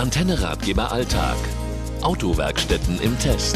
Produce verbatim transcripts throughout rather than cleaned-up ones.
Antenne Ratgeber Alltag. Autowerkstätten im Test.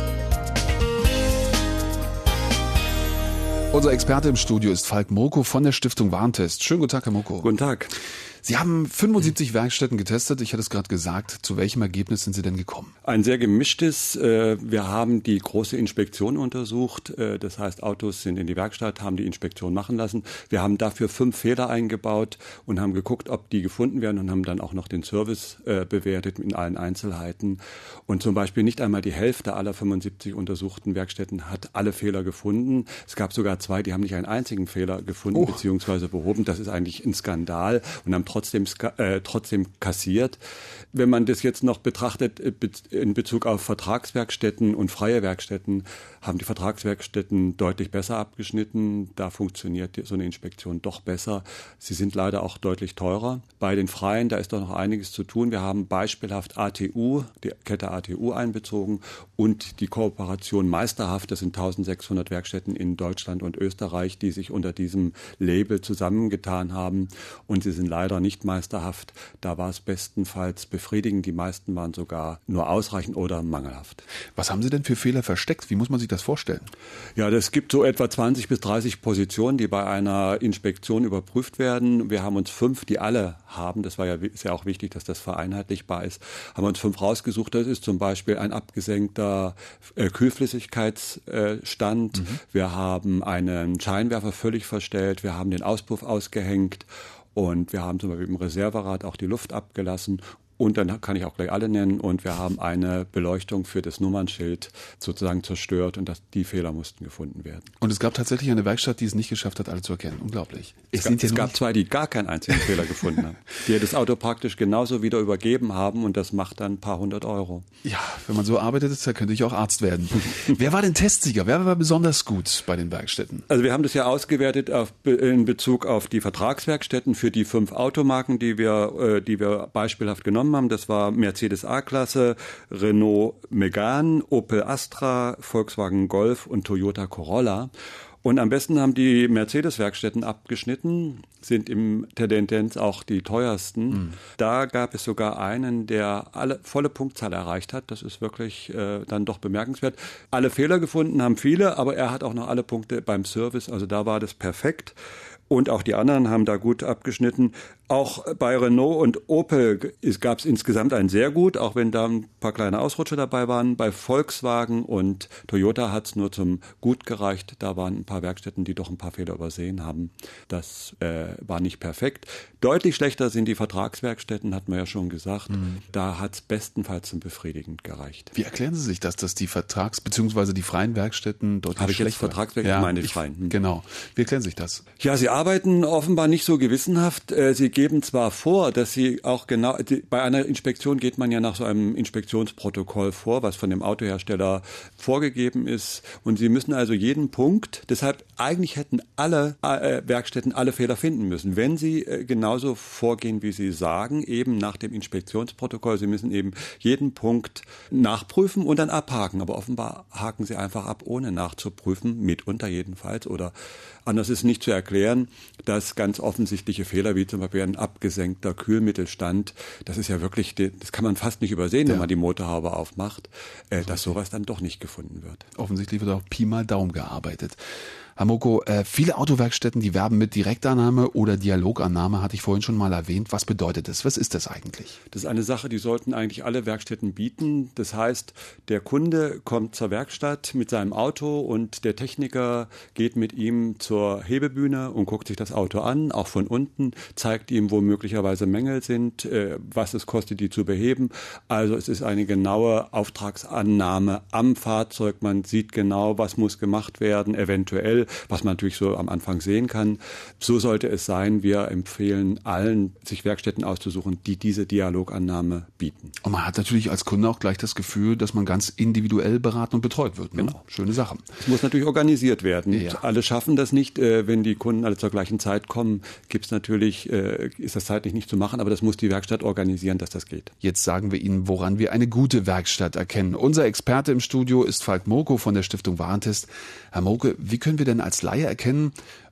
Unser Experte im Studio ist Falk Murko von der Stiftung Warntest. Schönen guten Tag, Herr Murko. Guten Tag. Sie haben fünfundsiebzig Werkstätten getestet. Ich hatte es gerade gesagt. Zu welchem Ergebnis sind Sie denn gekommen? Ein sehr gemischtes. Wir haben die große Inspektion untersucht. Das heißt, Autos sind in die Werkstatt, haben die Inspektion machen lassen. Wir haben dafür fünf Fehler eingebaut und haben geguckt, ob die gefunden werden und haben dann auch noch den Service bewertet in allen Einzelheiten. Und zum Beispiel nicht einmal die Hälfte aller fünfundsiebzig untersuchten Werkstätten hat alle Fehler gefunden. Es gab sogar zwei, die haben nicht einen einzigen Fehler gefunden oh. bzw. behoben. Das ist eigentlich ein Skandal und haben trotzdem, äh, trotzdem kassiert. Wenn man das jetzt noch betrachtet in Bezug auf Vertragswerkstätten und freie Werkstätten, haben die Vertragswerkstätten deutlich besser abgeschnitten. Da funktioniert so eine Inspektion doch besser. Sie sind leider auch deutlich teurer. Bei den freien, da ist doch noch einiges zu tun. Wir haben beispielhaft A T U, die Kette A T U einbezogen und die Kooperation Meisterhaft. Das sind eintausendsechshundert Werkstätten in Deutschland und Österreich, die sich unter diesem Label zusammengetan haben. Und sie sind leider nicht meisterhaft. Da war es bestenfalls befriedigend. Die meisten waren sogar nur ausreichend oder mangelhaft. Was haben Sie denn für Fehler versteckt? Wie muss man sich das vorstellen? Ja, es gibt so etwa zwanzig bis dreißig Positionen, die bei einer Inspektion überprüft werden. Wir haben uns fünf, die alle haben, das war ja, ist ja auch wichtig, dass das vereinheitlichbar ist, haben wir uns fünf rausgesucht. Das ist zum Beispiel ein abgesenkter äh, Kühlflüssigkeitsstand. Mhm. Wir haben einen Scheinwerfer völlig verstellt. Wir haben den Auspuff ausgehängt. Und wir haben zum Beispiel im Reserverad auch die Luft abgelassen. Und dann kann ich auch gleich alle nennen. Und wir haben eine Beleuchtung für das Nummernschild sozusagen zerstört. Und das, die Fehler mussten gefunden werden. Und es gab tatsächlich eine Werkstatt, die es nicht geschafft hat, alle zu erkennen. Unglaublich. Es, es gab, es gab zwei, die gar keinen einzigen Fehler gefunden haben. Die das Auto praktisch genauso wieder übergeben haben. Und das macht dann ein paar hundert Euro. Ja, wenn man so arbeitet, da könnte ich auch Arzt werden. Wer war denn Testsieger? Wer war besonders gut bei den Werkstätten? Also wir haben das ja ausgewertet auf, in Bezug auf die Vertragswerkstätten für die fünf Automarken, die wir, die wir beispielhaft genommen haben. Das war Mercedes A-Klasse, Renault Megane, Opel Astra, Volkswagen Golf und Toyota Corolla. Und am besten haben die Mercedes-Werkstätten abgeschnitten, sind im Tendenz auch die teuersten. Mhm. Da gab es sogar einen, der alle volle Punktzahl erreicht hat. Das ist wirklich äh, dann doch bemerkenswert. Alle Fehler gefunden haben viele, aber er hat auch noch alle Punkte beim Service. Also da war das perfekt. Und auch die anderen haben da gut abgeschnitten. Auch bei Renault und Opel gab es insgesamt ein sehr gut, auch wenn da ein paar kleine Ausrutscher dabei waren. Bei Volkswagen und Toyota hat es nur zum Gut gereicht. Da waren ein paar Werkstätten, die doch ein paar Fehler übersehen haben. Das äh, war nicht perfekt. Deutlich schlechter sind die Vertragswerkstätten, hat man ja schon gesagt. Mhm. Da hat es bestenfalls zum befriedigend gereicht. Wie erklären Sie sich das, dass die Vertrags- bzw. die freien Werkstätten deutlich Habe ich schlechter jetzt Vertragswerkstätten? Ja, meine ich, freien. Hm. Genau. Wie erklären Sie sich das? Ja, sie arbeiten offenbar nicht so gewissenhaft. Sie geben zwar vor, dass sie auch genau, bei einer Inspektion geht man ja nach so einem Inspektionsprotokoll vor, was von dem Autohersteller vorgegeben ist. Und sie müssen also jeden Punkt, deshalb eigentlich hätten alle äh, Werkstätten alle Fehler finden müssen, wenn sie äh, genauso vorgehen, wie sie sagen, eben nach dem Inspektionsprotokoll. Sie müssen eben jeden Punkt nachprüfen und dann abhaken. Aber offenbar haken sie einfach ab, ohne nachzuprüfen, mitunter jedenfalls. Oder anders ist nicht zu erklären, dass ganz offensichtliche Fehler, wie zum Beispiel ein abgesenkter Kühlmittelstand, das ist ja wirklich, das kann man fast nicht übersehen, ja. wenn man die Motorhaube aufmacht, äh, dass sowas dann doch nicht gefunden wird. Offensichtlich wird auch Pi mal Daumen gearbeitet. Herr Murko, äh, viele Autowerkstätten, die werben mit Direktannahme oder Dialogannahme, hatte ich vorhin schon mal erwähnt. Was bedeutet das? Was ist das eigentlich? Das ist eine Sache, die sollten eigentlich alle Werkstätten bieten. Das heißt, der Kunde kommt zur Werkstatt mit seinem Auto und der Techniker geht mit ihm zur Hebebühne und guckt sich das Auto an, auch von unten, zeigt ihm, wo möglicherweise Mängel sind, äh, was es kostet, die zu beheben. Also es ist eine genaue Auftragsannahme am Fahrzeug. Man sieht genau, was muss gemacht werden, eventuell, was man natürlich so am Anfang sehen kann. So sollte es sein. Wir empfehlen allen, sich Werkstätten auszusuchen, die diese Dialogannahme bieten. Und man hat natürlich als Kunde auch gleich das Gefühl, dass man ganz individuell beraten und betreut wird. Ne? Genau. Schöne Sache. Es muss natürlich organisiert werden. Ja. Alle schaffen das nicht. Wenn die Kunden alle zur gleichen Zeit kommen, gibt's natürlich, ist das zeitlich nicht zu machen, aber das muss die Werkstatt organisieren, dass das geht. Jetzt sagen wir Ihnen, woran wir eine gute Werkstatt erkennen. Unser Experte im Studio ist Falk Murko von der Stiftung Warntest. Herr Murko, wie können wir denn als Laie erkennen,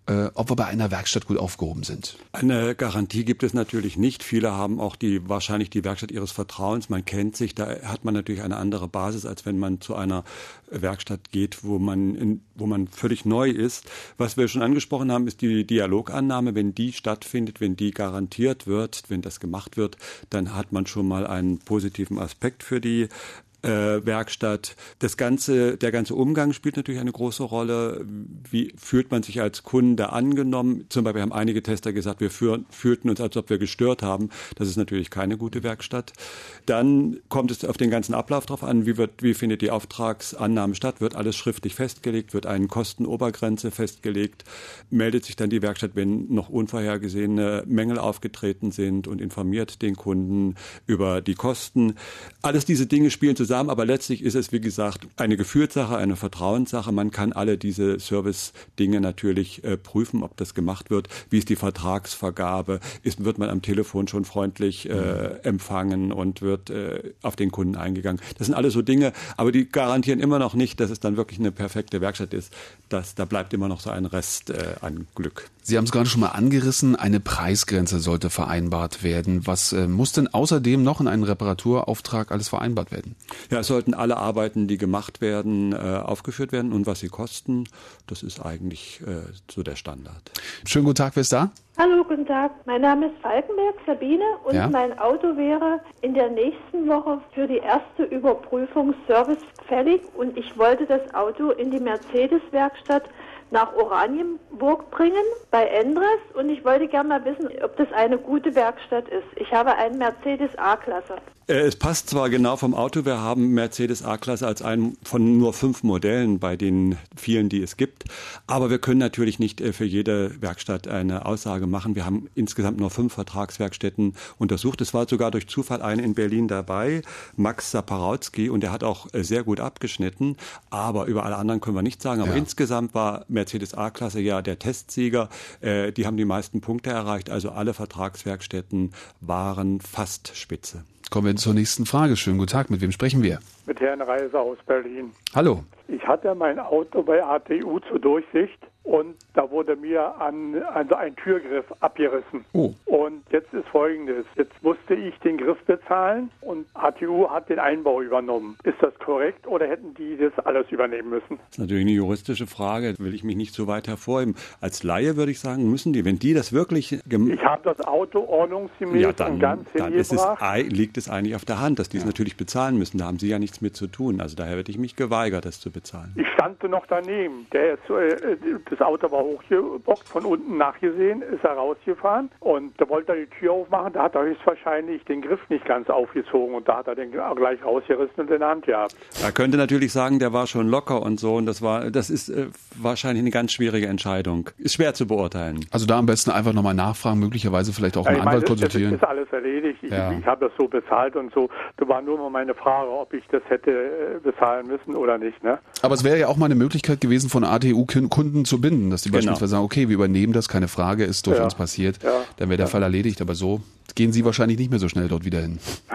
äh, ob wir bei einer Werkstatt gut aufgehoben sind? Eine Garantie gibt es natürlich nicht. Viele haben auch die wahrscheinlich die Werkstatt ihres Vertrauens. Man kennt sich, da hat man natürlich eine andere Basis, als wenn man zu einer Werkstatt geht, wo man in, wo man völlig neu ist. Was wir schon angesprochen haben, ist die Dialogannahme. Wenn die stattfindet, wenn die garantiert wird, wenn das gemacht wird, dann hat man schon mal einen positiven Aspekt für die Äh, Werkstatt. Das ganze, der ganze Umgang spielt natürlich eine große Rolle. Wie fühlt man sich als Kunde angenommen? Zum Beispiel haben einige Tester gesagt, wir führen, fühlten uns, als ob wir gestört haben. Das ist natürlich keine gute Werkstatt. Dann kommt es auf den ganzen Ablauf drauf an, wie wird, wie findet die Auftragsannahme statt? Wird alles schriftlich festgelegt? Wird eine Kostenobergrenze festgelegt? Meldet sich dann die Werkstatt, wenn noch unvorhergesehene Mängel aufgetreten sind und informiert den Kunden über die Kosten? Alles diese Dinge spielen zusammen. Aber letztlich ist es, wie gesagt, eine Gefühlssache, eine Vertrauenssache. Man kann alle diese Service-Dinge natürlich äh, prüfen, ob das gemacht wird. Wie ist die Vertragsvergabe? Ist, wird man am Telefon schon freundlich äh, empfangen und wird äh, auf den Kunden eingegangen? Das sind alles so Dinge, aber die garantieren immer noch nicht, dass es dann wirklich eine perfekte Werkstatt ist. Das, da bleibt immer noch so ein Rest äh, an Glück. Sie haben es gerade schon mal angerissen, eine Preisgrenze sollte vereinbart werden. Was äh, muss denn außerdem noch in einem Reparaturauftrag alles vereinbart werden? Ja, es sollten alle Arbeiten, die gemacht werden, äh, aufgeführt werden und was sie kosten. Das ist eigentlich äh, so der Standard. Schönen guten Tag, wer ist da? Hallo, guten Tag. Mein Name ist Falkenberg, Sabine, und ja? mein Auto wäre in der nächsten Woche für die erste Überprüfung servicefällig und ich wollte das Auto in die Mercedes-Werkstatt nach Oranienburg bringen, bei Endres, und ich wollte gerne mal wissen, ob das eine gute Werkstatt ist. Ich habe einen Mercedes A-Klasse. Es passt zwar genau vom Auto, wir haben Mercedes A-Klasse als einen von nur fünf Modellen bei den vielen, die es gibt, aber wir können natürlich nicht für jede Werkstatt eine Aussage machen. Wir haben insgesamt nur fünf Vertragswerkstätten untersucht. Es war sogar durch Zufall eine in Berlin dabei, Max Saparautsky, und der hat auch sehr gut abgeschnitten, aber über alle anderen können wir nichts sagen. Aber ja. Insgesamt war Mercedes A-Klasse ja der Testsieger. Äh, die haben die meisten Punkte erreicht, also alle Vertragswerkstätten waren fast spitze. Kommen wir zur nächsten Frage. Schönen guten Tag, mit wem sprechen wir? Mit Herrn Reiser aus Berlin. Hallo. Ich hatte mein Auto bei A T U zur Durchsicht und da wurde mir an, also ein Türgriff abgerissen. Oh. Und jetzt ist Folgendes. Jetzt musste ich den Griff bezahlen und A T U hat den Einbau übernommen. Ist das korrekt oder hätten die das alles übernehmen müssen? Das ist natürlich eine juristische Frage, will ich mich nicht so weit hervorheben. Als Laie würde ich sagen, müssen die, wenn die das wirklich... Gem- ich habe das Auto ordnungsgemäß ja, dann, und ganz dann ist es, hingebracht. liegt es eigentlich auf der Hand, dass die es ja. natürlich bezahlen müssen. Da haben sie ja nichts mit zu tun. Also daher hätte ich mich geweigert, das zu bezahlen. Ich stand noch daneben. Der ist, äh, das Auto war hochgebockt, von unten nachgesehen, ist er rausgefahren und da wollte er die Tür aufmachen. Da hat er höchstwahrscheinlich den Griff nicht ganz aufgezogen und da hat er den gleich rausgerissen und in der Hand gehabt. Er könnte natürlich sagen, der war schon locker und so, und das war, das ist äh, wahrscheinlich eine ganz schwierige Entscheidung. Ist schwer zu beurteilen. Also da am besten einfach nochmal nachfragen, möglicherweise vielleicht auch einen ich Anwalt meine, konsultieren. Das ist alles erledigt. Ich, ja. ich habe das so bezahlt und so. Da war nur mal meine Frage, ob ich das hätte bezahlen müssen oder nicht. Ne? Aber es wäre ja auch mal eine Möglichkeit gewesen, von A T U-Kunden zu binden, dass die Genau. beispielsweise sagen, okay, wir übernehmen das, keine Frage, ist durch ja. uns passiert. Ja. Dann wäre der Fall erledigt. Aber so gehen Sie wahrscheinlich nicht mehr so schnell dort wieder hin.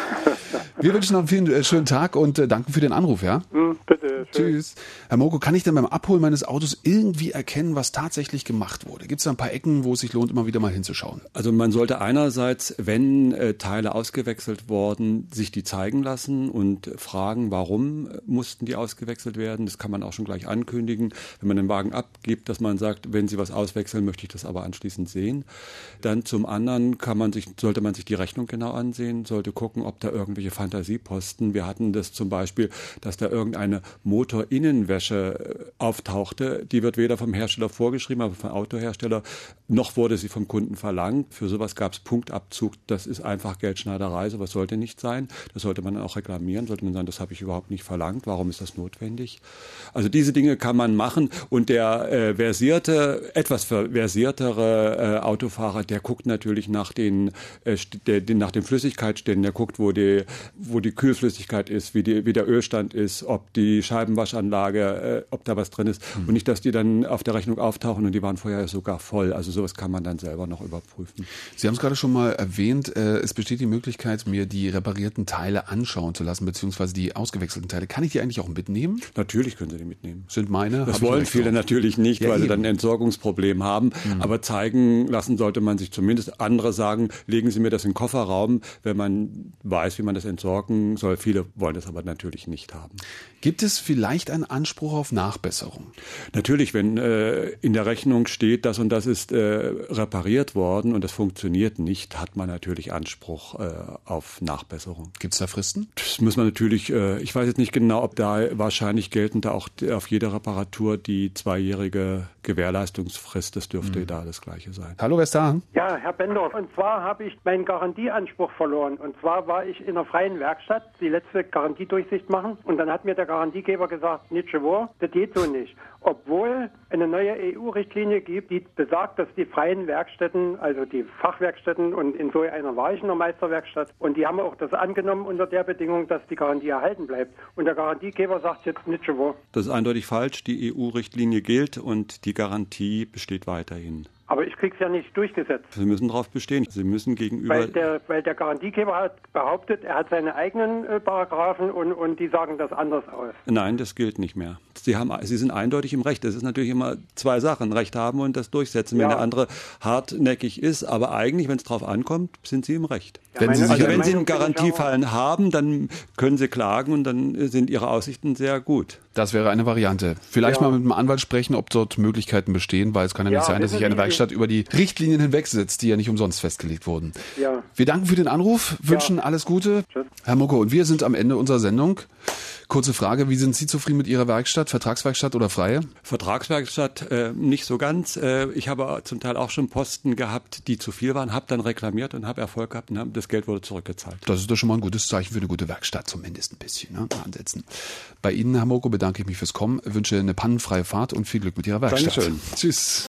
Wir wünschen noch einen vielen, äh, schönen Tag und äh, danken für den Anruf, ja? Hm, bitte. Tschüss. Herr Moko, kann ich denn beim Abholen meines Autos irgendwie erkennen, was tatsächlich gemacht wurde? Gibt es da ein paar Ecken, wo es sich lohnt, immer wieder mal hinzuschauen? Also man sollte einerseits, wenn äh, Teile ausgewechselt wurden, sich die zeigen lassen und fragen, warum mussten die ausgewechselt werden. Das kann man auch schon gleich ankündigen, wenn man den Wagen abgibt, dass man sagt, wenn Sie was auswechseln, möchte ich das aber anschließend sehen. Dann zum anderen kann man sich, sollte man sich die Rechnung genau ansehen, sollte gucken, ob da irgendwelche Fantasieposten. Wir hatten das zum Beispiel, dass da irgendeine Motorinnenwäsche auftauchte. Die wird weder vom Hersteller vorgeschrieben, aber vom Autohersteller, noch wurde sie vom Kunden verlangt. Für sowas gab es Punktabzug. Das ist einfach Geldschneiderei. Sowas sollte nicht sein. Das sollte man dann auch reklamieren. Sollte man sagen, das habe ich überhaupt nicht verlangt. Warum ist das notwendig? Also diese Dinge kann man machen. Und der äh, versierte, etwas versiertere äh, Autofahrer, der guckt natürlich nach den, äh, der, den, nach den Flüssigkeitsständen. Der guckt, wo die, wo die Kühlflüssigkeit ist, wie, die, wie der Ölstand ist, ob die Scheiben Scheibenwaschanlage, äh, ob da was drin ist. Mhm. Und nicht, dass die dann auf der Rechnung auftauchen und die waren vorher sogar voll. Also sowas kann man dann selber noch überprüfen. Sie haben es gerade schon mal erwähnt, äh, es besteht die Möglichkeit, mir die reparierten Teile anschauen zu lassen, beziehungsweise die ausgewechselten Teile. Kann ich die eigentlich auch mitnehmen? Natürlich können Sie die mitnehmen. Sind meine? Das wollen viele natürlich nicht, ja, weil eben. sie dann ein Entsorgungsproblem haben. Mhm. Aber zeigen lassen sollte man sich zumindest. Andere sagen, legen Sie mir das in den Kofferraum, wenn man weiß, wie man das entsorgen soll. Viele wollen das aber natürlich nicht haben. Gibt es vielleicht einen Anspruch auf Nachbesserung? Natürlich, wenn äh, in der Rechnung steht, das und das ist äh, repariert worden und das funktioniert nicht, hat man natürlich Anspruch äh, auf Nachbesserung. Gibt es da Fristen? Das muss man natürlich, äh, ich weiß jetzt nicht genau, ob da wahrscheinlich gelten da auch auf jede Reparatur die zweijährige Gewährleistungsfrist. Das dürfte mhm. da das Gleiche sein. Hallo, wer ist da? Ja, Herr Bendorf. Und zwar habe ich meinen Garantieanspruch verloren. Und zwar war ich in einer freien Werkstatt die letzte Garantiedurchsicht machen. Und dann hat mir der Garantiegeber gesagt, nicht wahr, das geht so nicht. Obwohl eine neue E U-Richtlinie gibt, die besagt, dass die freien Werkstätten, also die Fachwerkstätten, und in so einer war ich in der Meisterwerkstatt, und die haben auch das angenommen unter der Bedingung, dass die Garantie erhalten bleibt. Und der Garantiegeber sagt jetzt nicht wahr. Das ist eindeutig falsch. Die E U-Richtlinie gilt und die Garantie besteht weiterhin. Aber ich krieg's ja nicht durchgesetzt. Sie müssen darauf bestehen. Sie müssen gegenüber... Weil der, weil der Garantiegeber hat behauptet, er hat seine eigenen äh, Paragraphen und, und die sagen das anders aus. Nein, das gilt nicht mehr. Sie, haben, Sie sind eindeutig im Recht. Das ist natürlich immer zwei Sachen. Recht haben und das durchsetzen. Ja. Wenn der andere hartnäckig ist, aber eigentlich, wenn es drauf ankommt, sind Sie im Recht. Ja, wenn Sie, also wenn Meinung Sie einen Garantiefall haben, dann können Sie klagen und dann sind Ihre Aussichten sehr gut. Das wäre eine Variante. Vielleicht ja. mal mit einem Anwalt sprechen, ob dort Möglichkeiten bestehen, weil es kann ja, ja nicht sein, dass sich eine Werkstatt über die Richtlinien hinwegsetzt, die ja nicht umsonst festgelegt wurden. Ja. Wir danken für den Anruf, wünschen ja. alles Gute. Tschüss. Herr Mucko, und wir sind am Ende unserer Sendung. Kurze Frage, wie sind Sie zufrieden mit Ihrer Werkstatt, Vertragswerkstatt oder freie? Vertragswerkstatt äh, nicht so ganz. Äh, ich habe zum Teil auch schon Posten gehabt, die zu viel waren, habe dann reklamiert und habe Erfolg gehabt und hab, das Geld wurde zurückgezahlt. Das ist doch schon mal ein gutes Zeichen für eine gute Werkstatt, zumindest ein bisschen, ne? Ansetzen. Bei Ihnen, Herr Mucko, bedanke ich mich fürs Kommen, wünsche eine pannenfreie Fahrt und viel Glück mit Ihrer Werkstatt. Dankeschön. Tschüss.